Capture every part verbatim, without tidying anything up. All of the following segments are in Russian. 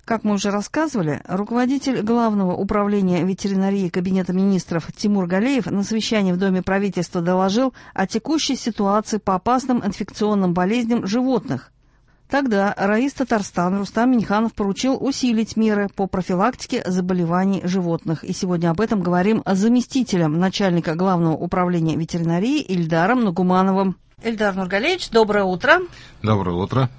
Как мы уже рассказывали, руководитель Главного управления ветеринарии Кабинета министров Тимур Галеев на совещании в Доме правительства доложил о текущей ситуации по опасным инфекционным болезням животных. Тогда Раис Татарстан Рустам Минниханов поручил усилить меры по профилактике заболеваний животных. И сегодня об этом говорим с заместителем начальника Главного управления ветеринарии Ильдаром Нугумановым. Ильдар Нургалеевич, доброе утро. Доброе утро.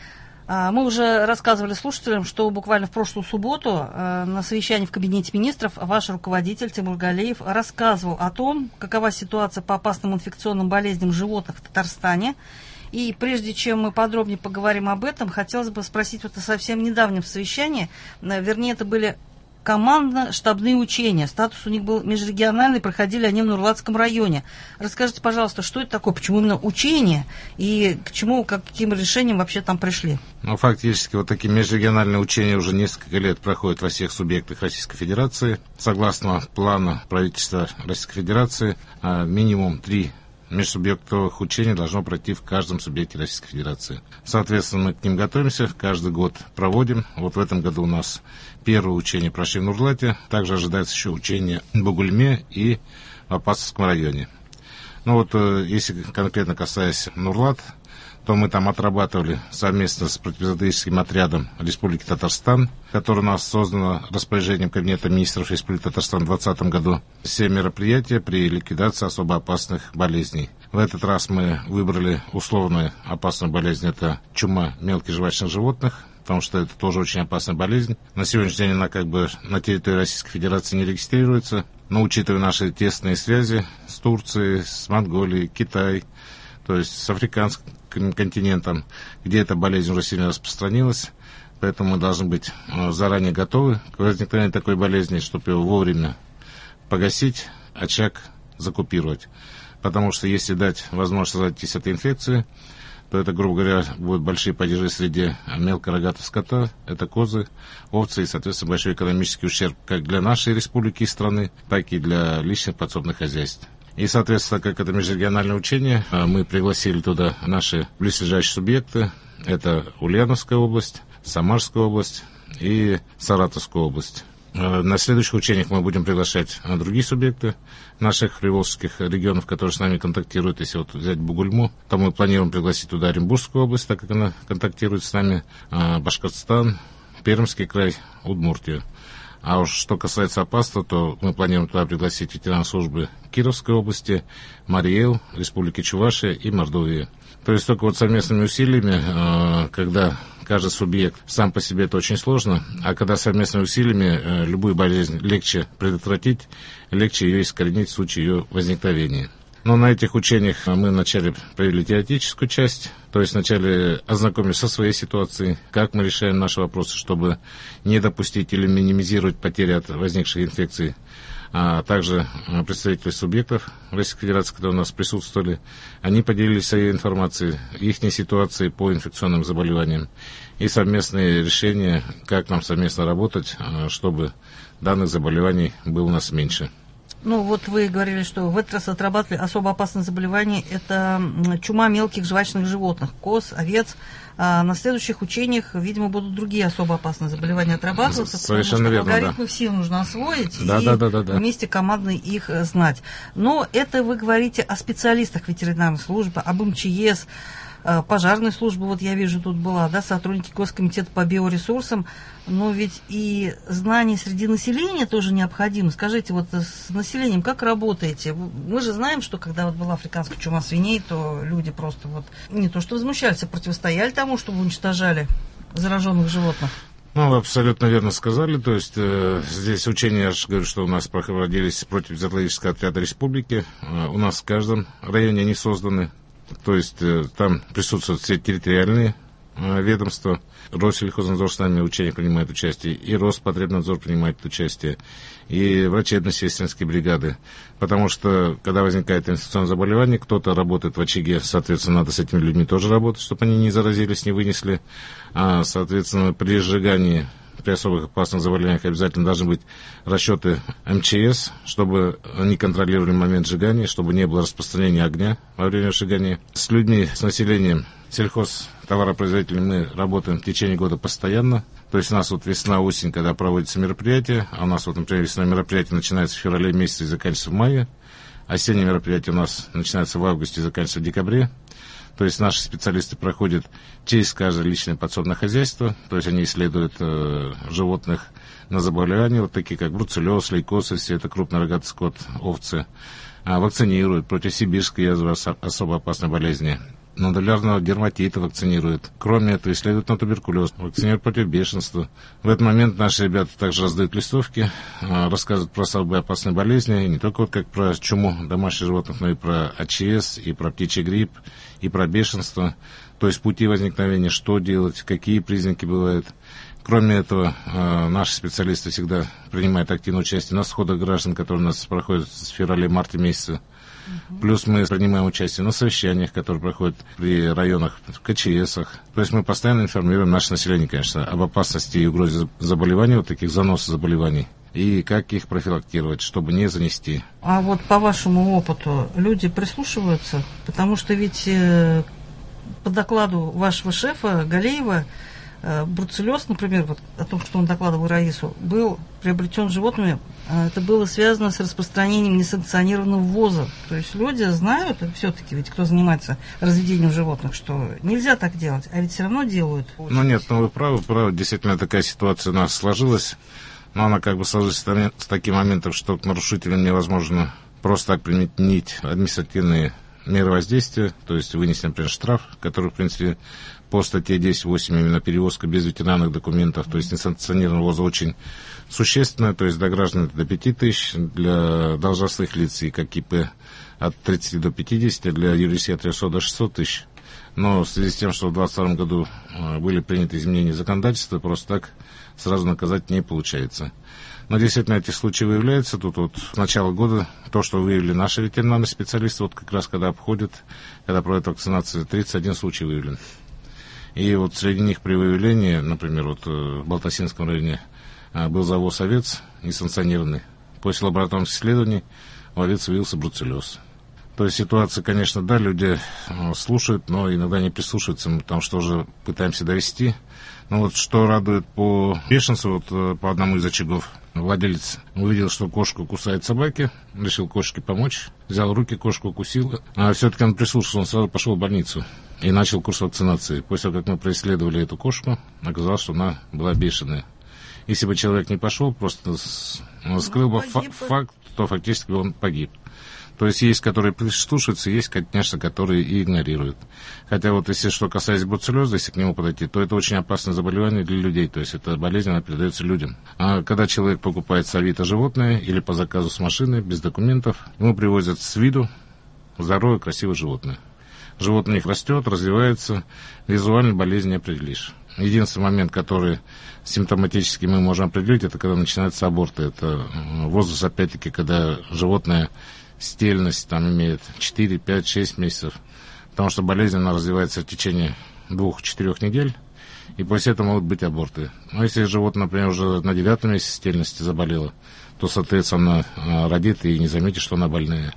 Мы уже рассказывали слушателям, что буквально в прошлую субботу на совещании в Кабинете министров ваш руководитель Тимур Галеев рассказывал о том, какова ситуация по опасным инфекционным болезням животных в Татарстане. И прежде чем мы подробнее поговорим об этом, хотелось бы спросить вот о совсем недавнем совещании, вернее, это были командно-штабные учения. Статус у них был межрегиональный, проходили они в Нурлатском районе. Расскажите, пожалуйста, что это такое, почему именно учения и к чему, к каким решениям вообще там пришли? Ну, фактически, вот такие межрегиональные учения уже несколько лет проходят во всех субъектах Российской Федерации. Согласно плану правительства Российской Федерации, минимум три межсубъектовых учений должно пройти в каждом субъекте Российской Федерации. Соответственно, мы к ним готовимся, каждый год проводим. Вот в этом году у нас первое учение прошли в Нурлате, также ожидается еще учение в Бугульме и в Апасовском районе. Ну вот, если конкретно касаясь Нурлат, то мы там отрабатывали совместно с противозоотическим отрядом Республики Татарстан, который у нас создано распоряжением Кабинета министров Республики Татарстан в двадцатом году, все мероприятия при ликвидации особо опасных болезней. В этот раз мы выбрали условную опасную болезнь, это чума мелких жвачных животных, потому что это тоже очень опасная болезнь. На сегодняшний день она как бы на территории Российской Федерации не регистрируется, но учитывая наши тесные связи с Турцией, с Монголией, Китаем, то есть с африканским континентом, где эта болезнь уже сильно распространилась, поэтому мы должны быть заранее готовы к возникновению такой болезни, чтобы его вовремя погасить, очаг закупировать. Потому что если дать возможность разойтись этой инфекции, то это, грубо говоря, будут большие падежи среди мелкорогатого скота, это козы, овцы и, соответственно, большой экономический ущерб как для нашей республики и страны, так и для личных подсобных хозяйств. И, соответственно, как это межрегиональное учение, мы пригласили туда наши близлежащие субъекты. Это Ульяновская область, Самарская область и Саратовская область. На следующих учениях мы будем приглашать другие субъекты наших приволжских регионов, которые с нами контактируют. Если вот взять Бугульму, то мы планируем пригласить туда Оренбургскую область, так как она контактирует с нами, Башкортостан, Пермский край, Удмуртию. А уж что касается опасного, то мы планируем туда пригласить ветеринарные службы Кировской области, Марий-Эл, Республики Чувашия и Мордовии. То есть только вот совместными усилиями, когда каждый субъект сам по себе, это очень сложно, а когда совместными усилиями любую болезнь легче предотвратить, легче ее искоренить в случае ее возникновения. Но на этих учениях мы вначале провели теоретическую часть, то есть вначале ознакомились со своей ситуацией, как мы решаем наши вопросы, чтобы не допустить или минимизировать потери от возникших инфекций. А также представители субъектов Российской Федерации, которые у нас присутствовали, они поделились своей информацией, их ситуацией по инфекционным заболеваниям и совместные решения, как нам совместно работать, чтобы данных заболеваний было у нас меньше. Ну, вот вы говорили, что в этот раз отрабатывали особо опасные заболевания. Это чума мелких жвачных животных, коз, овец. А на следующих учениях, видимо, будут другие особо опасные заболевания отрабатываться. Совершенно верно, да. Алгоритмы все нужно освоить да, и да, да, да, да. вместе командно их знать. Но это вы говорите о специалистах ветеринарной службы, об эм че эс, пожарной службы, вот я вижу, тут была, да, сотрудники Госкомитета по биоресурсам, но ведь и знания среди населения тоже необходимы. Скажите, вот с населением как работаете? Мы же знаем, что когда вот была африканская чума свиней, то люди просто вот не то что возмущались, а противостояли тому, чтобы уничтожали зараженных животных. Ну, вы абсолютно верно сказали. То есть э, здесь учения, я же говорю, что у нас проводились против зоологического отряда республики. Э, у нас в каждом районе они созданы. То есть э, там присутствуют все территориальные э, ведомства. Россельхознадзор с нами в учениях принимает участие, и Роспотребнадзор принимает участие, и врачебно-сестринские бригады. Потому что, когда возникает инфекционное заболевание, кто-то работает в очаге, соответственно, надо с этими людьми тоже работать, чтобы они не заразились, не вынесли. А, соответственно, при сжигании, при особых опасных заболеваниях обязательно должны быть расчеты эм че эс, чтобы они контролировали момент сжигания, чтобы не было распространения огня во время сжигания. С людьми, с населением сельхоз товаропроизводителями мы работаем в течение года постоянно. То есть у нас вот весна-осень, когда проводятся мероприятия, а у нас вот, например, весна мероприятие начинается в феврале месяце и заканчивается в мае. Осенние мероприятия у нас начинаются в августе и заканчиваются в декабре. То есть наши специалисты проходят через каждое личное подсобное хозяйство, то есть они исследуют э, животных на заболевания, вот такие как бруцеллез, лейкоз, если это крупный рогатый скот, овцы, а, вакцинируют против сибирской язвы, особо опасной болезни. Нодулярного дерматита вакцинируют. Кроме этого, исследуют на туберкулез, вакцинируют против бешенства. В этот момент наши ребята также раздают листовки, рассказывают про особые опасные болезни, не только вот как про чуму домашних животных, но и про АЧС, и про птичий грипп, и про бешенство. То есть пути возникновения, что делать, какие признаки бывают. Кроме этого, наши специалисты всегда принимают активное участие на сходах граждан, которые у нас проходят с февраля-марта месяца. Плюс мы принимаем участие на совещаниях, которые проходят при районах, в КЧСах. То есть мы постоянно информируем наше население, конечно, об опасности и угрозе заболеваний, вот таких заносов заболеваний, и как их профилактировать, чтобы не занести. А вот по вашему опыту люди прислушиваются? Потому что ведь э, по докладу вашего шефа Галеева, э, бруцеллез, например, вот о том, что он докладывал Раису, был приобретен животными. Это было связано с распространением несанкционированного ввоза. То есть люди знают, все-таки, ведь кто занимается разведением животных, что нельзя так делать, а ведь все равно делают. Ну нет, ну вы правы, правы. Действительно, такая ситуация у нас сложилась. Но она как бы сложилась с таким моментом, что к нарушителям невозможно просто так применить административные меры воздействия, то есть вынести, например, штраф, который, в принципе, по статье десять восемь именно перевозка без ветеринарных документов, то есть несанкционированного ввоза очень существенная, то есть для граждан это до пяти тысяч, для должностных лиц и как ИП от тридцати до пятидесяти, для юрлицей от трехсот до шестисот тысяч. Но в связи с тем, что в двадцать втором году были приняты изменения законодательства, просто так сразу наказать не получается. Но действительно эти случаи выявляются. Тут вот с начала года то, что выявили наши ветеринарные специалисты, вот как раз когда обходят, когда проводят вакцинацию, тридцать один случай выявлен. И вот среди них при выявлении, например, вот в Балтасинском районе был завоз овец несанкционированный. После лабораторных исследований у овец выявился бруцеллез. То есть ситуация, конечно, да, люди слушают, но иногда не прислушиваются, потому что уже пытаемся довести. Но вот что радует по бешенству, вот по одному из очагов, владелец увидел, что кошку кусает собаки, решил кошке помочь, взял руки, кошку укусил, а все-таки он прислушался, он сразу пошел в больницу и начал курс вакцинации. После того, как мы происследовали эту кошку, оказалось, что она была бешеная. Если бы человек не пошел, просто скрыл бы фа- факт, то фактически он погиб. То есть есть, которые прислушиваются, есть, конечно, которые и игнорируют. Хотя вот если что касается бруцеллеза, если к нему подойти, то это очень опасное заболевание для людей. То есть эта болезнь, она передается людям. А когда человек покупает с Авито животное или по заказу с машины, без документов, ему привозят с виду здоровое, красивое животное. Животное у них растет, развивается, визуально болезнь не определишь. Единственный момент, который симптоматически мы можем определить, это когда начинаются аборты. Это возраст, опять-таки, когда животное стельность там имеет четыре, пять, шесть месяцев, потому что болезнь она развивается в течение двух-четырех недель, и после этого могут быть аборты. Но если животное, например, уже на девятом месяце стельности заболело, то, соответственно, она родит и не заметит, что она больная.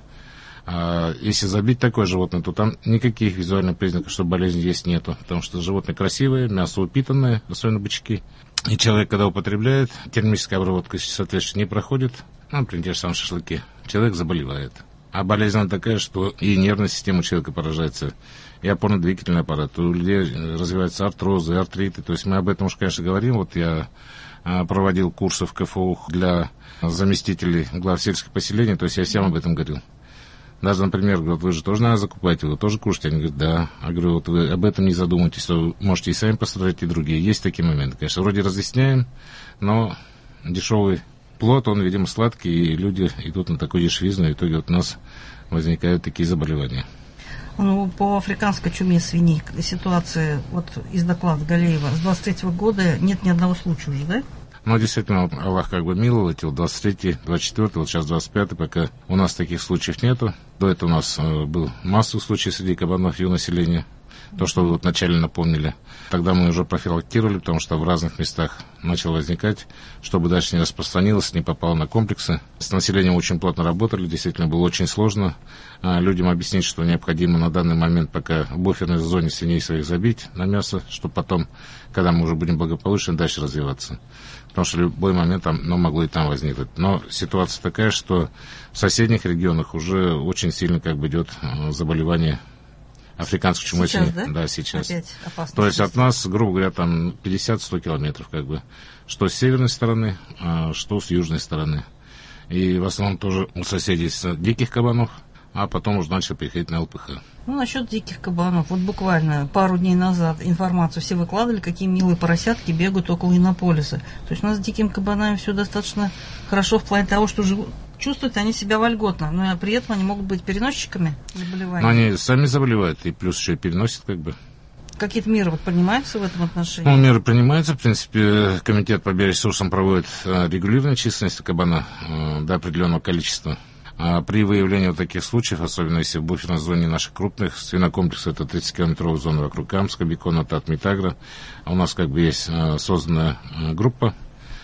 А если забить такое животное, то там никаких визуальных признаков, что болезнь есть, нету, потому что животное красивое, мясо упитанное, особенно бычки. И человек, когда употребляет, термическая обработка, соответственно, не проходит, ну, например, те же самые шашлыки, человек заболевает. А болезнь она такая, что и нервная система у человека поражается, и опорно-двигательный аппарат. У людей развиваются артрозы, артриты. То есть мы об этом уж, конечно, говорим. Вот я проводил курсы в КФУ для заместителей глав сельских поселений, то есть я всем об этом говорил. Даже, например, говорят, вы же тоже надо закупать, вы тоже кушаете. Они говорят, да. Я говорю, вот вы об этом не задумайтесь, вы можете и сами пострадать, и другие. Есть такие моменты, конечно. Вроде разъясняем, но дешевый плод, он, видимо, сладкий, и люди идут на такую дешевизну, и в итоге вот у нас возникают такие заболевания. Ну, по африканской чуме свиней ситуация, вот из доклада Галеева, с двадцать третьего года нет ни одного случая уже, да? Ну, действительно, Аллах как бы миловал, эти вот двадцать третий, двадцать четвёртый, вот сейчас двадцать пятый, пока у нас таких случаев нету. До этого у нас э, был массовый случай среди кабанов и у населения. то, что вы вот вначале напомнили. Тогда мы уже профилактировали, потому что в разных местах начало возникать, чтобы дальше не распространилось, не попало на комплексы. С населением очень плотно работали, действительно было очень сложно людям объяснить, что необходимо на данный момент пока в буферной зоне свиней своих забить на мясо, чтобы потом, когда мы уже будем благополучны, дальше развиваться. Потому что в любой момент там, ну, могло и там возникнуть. Но ситуация такая, что в соседних регионах уже очень сильно как бы идет заболевание африканской чумой свиней. Да? Да, сейчас. Опять опасно. То есть от нас, грубо говоря, там пятьдесят-сто километров, как бы. Что с северной стороны, что с южной стороны. И в основном тоже у соседей с диких кабанов, а потом уже начали приходить на эл пэ ха. Ну, насчет диких кабанов. Вот буквально пару дней назад информацию все выкладывали, какие милые поросятки бегают около Иннополиса. То есть у нас с дикими кабанами все достаточно хорошо в плане того, что живут, чувствуют они себя вольготно, но при этом они могут быть переносчиками заболеваний. Но они сами заболевают, и плюс еще и переносят, как бы. Какие-то меры вот принимаются в этом отношении? Ну, меры принимаются. В принципе, комитет по биоресурсам проводит регулирование численности кабана до определенного количества. А при выявлении вот таких случаев, особенно если в буферной зоне наших крупных свинокомплексов, это тридцатикилометровая зона вокруг Камска, Бекона, Татмитагра, у нас как бы есть созданная группа.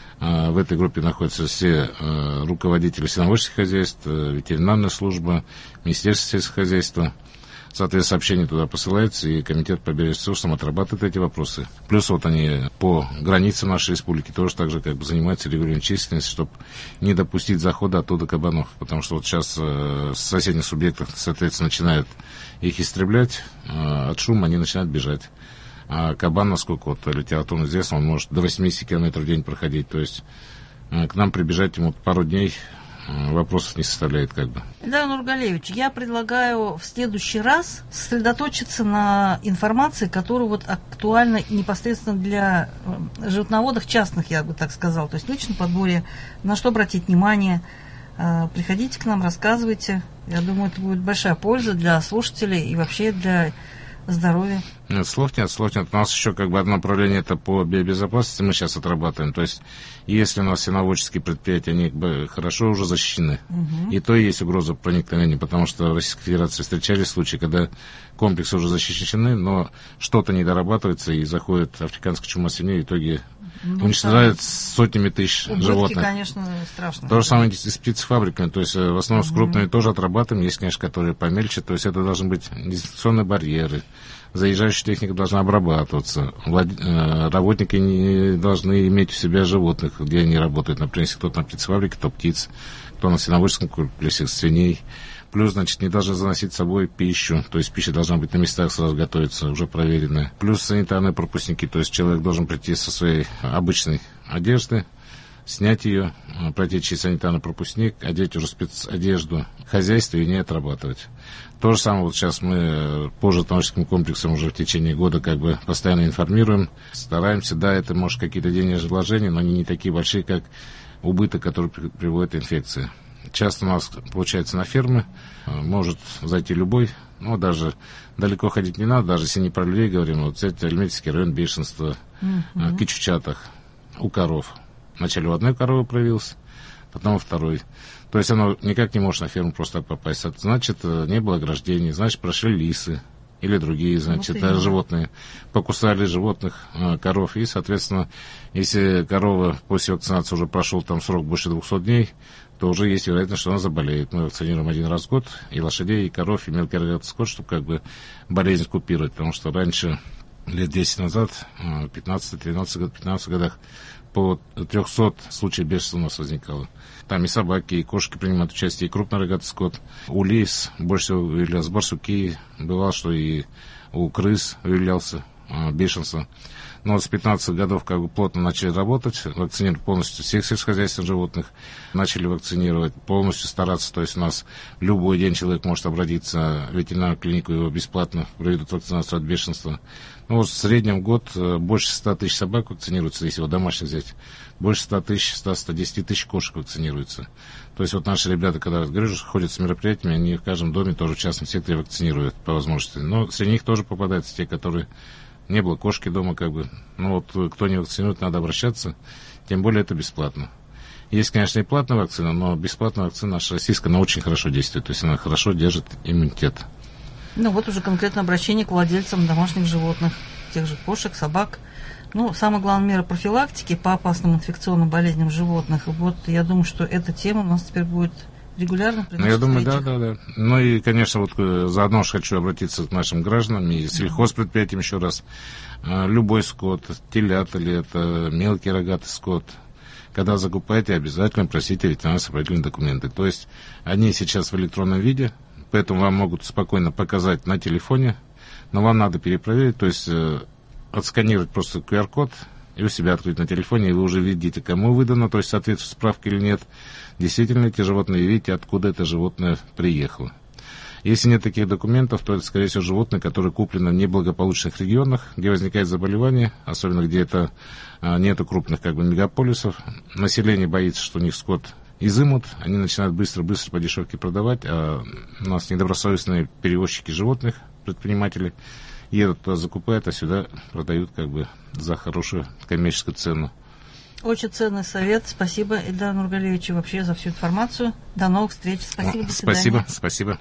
В этой группе находятся все руководители свиноводческих хозяйств, ветеринарная служба, Министерство сельского хозяйства. Соответственно, сообщения туда посылаются, и комитет по биоресурсам отрабатывает эти вопросы. Плюс вот они по границам нашей республики тоже так же как бы занимаются регулированием численности, чтобы не допустить захода оттуда кабанов. Потому что вот сейчас э, с соседних субъектов, соответственно, начинают их истреблять, э, от шума они начинают бежать. А кабан, насколько вот литературно известно, он может до восемьдесят километров в день проходить. То есть э, к нам прибежать ему пару дней вопросов не составляет, как бы. Эльдар Нургалиевич, я предлагаю в следующий раз сосредоточиться на информации, которая вот актуальна непосредственно для животноводов частных, я бы так сказал, то есть в личном подборе, на что обратить внимание. Приходите к нам, рассказывайте. Я думаю, это будет большая польза для слушателей и вообще для здоровья. Нет, слов нет, слов нет. У нас еще как бы одно направление, это по биобезопасности мы сейчас отрабатываем. То есть, если у нас свиноводческие предприятия, они как бы хорошо уже защищены. Угу. И то и есть угроза проникновения, потому что в Российской Федерации встречались случаи, когда комплексы уже защищены, но что-то не дорабатывается, и заходит африканская чума свиней, и в итоге ну, уничтожает да. сотнями тысяч убытки, животных. Конечно, страшно. То же самое с птицефабриками. То есть, в основном угу. с крупными тоже отрабатываем. Есть, конечно, которые помельче. То есть, это должны быть дезинфекционные барьеры. Заезжающая техника должна обрабатываться. Влад... Работники не должны иметь у себя животных, где они работают. Например, если кто-то на птицефабрике, то птиц, кто на свиноводческом комплексе, свиней. Плюс, значит, не должны заносить с собой пищу. То есть пища должна быть на местах сразу готовиться, уже проверенная. Плюс санитарные пропускники. То есть человек должен прийти со своей обычной одежды, снять ее, пройти через санитарный пропускник, одеть уже спецодежду хозяйства и не отрабатывать. То же самое вот сейчас мы по животноводческим комплексам уже в течение года как бы постоянно информируем, стараемся, да, это может какие-то денежные вложения, но они не такие большие, как убыток, который приводит инфекция. Часто у нас, получается, на фермы может зайти любой, ну, даже далеко ходить не надо, даже если не про людей говорим, вот это Альметьевский район, бешенство, mm-hmm. Кичучатах, у коров. Вначале у одной коровы проявился, потом у второй. То есть оно никак не может на ферму просто так попасть. Это значит, не было ограждений, значит, прошли лисы или другие, значит, вот животные. Покусали животных, коров. И, соответственно, если корова после вакцинации уже прошел там срок больше двухсот дней, то уже есть вероятность, что она заболеет. Мы вакцинируем один раз в год и лошадей, и коров, и мелкий рогатый скот, чтобы как бы болезнь купировать. Потому что раньше, лет десять назад, пятнадцать, тринадцать, пятнадцать годах, по трехсот случаев бешенства у нас возникало. Там и собаки, и кошки принимают участие, и крупный рогатый скот. У лис больше всего выявлялось барсуки. Бывало, что и у крыс выявлялся а, бешенство. Но вот с пятнадцатых годов как бы плотно начали работать, вакцинировать полностью всех сельскохозяйственных животных, начали вакцинировать, полностью стараться, то есть у нас любой день человек может обратиться в ветеринарную клинику, его бесплатно проведут вакцинацию от бешенства. Ну вот в среднем в год больше ста тысяч собак вакцинируется, если его домашних взять, больше ста тысяч, ста-ста десяти тысяч кошек вакцинируется. То есть вот наши ребята, когда говорю, ходят с мероприятиями, они в каждом доме тоже в частном секторе вакцинируют по возможности. Но среди них тоже попадаются те, которые... Не было кошки дома, как бы. Ну, вот кто не вакцинирует, надо обращаться. Тем более это бесплатно. Есть, конечно, и платная вакцина, но бесплатная вакцина наша российская, она очень хорошо действует. То есть она хорошо держит иммунитет. Ну вот уже конкретно обращение к владельцам домашних животных, тех же кошек, собак. Ну, самая главная мера профилактики по опасным инфекционным болезням животных. Вот я думаю, что эта тема у нас теперь будет регулярно при Ну, я думаю, встречах. да, да, да. Ну и, конечно, вот заодно же хочу обратиться к нашим гражданам и сельхозпредприятиям еще раз. Любой скот, телята ли это, мелкий рогатый скот, когда закупаете, обязательно просите ветеринарно-сопроводительные документы. То есть они сейчас в электронном виде, поэтому вам могут спокойно показать на телефоне, но вам надо перепроверить, то есть отсканировать просто ку ар код и у себя открыть на телефоне, и вы уже видите, кому выдано, то есть соответствует справка или нет. Действительно, эти животные, видите, откуда это животное приехало. Если нет таких документов, то это, скорее всего, животное, которое куплено в неблагополучных регионах, где возникает заболевание, особенно где это а, нету крупных как бы мегаполисов. Население боится, что у них скот изымут, они начинают быстро-быстро по дешевке продавать, а у нас недобросовестные перевозчики животных, предприниматели, едут туда, закупают, а сюда продают как бы за хорошую коммерческую цену. Очень ценный совет. Спасибо, Эльдару Нургалиевичу, вообще за всю информацию. До новых встреч. Спасибо, до свидания. Спасибо, спасибо.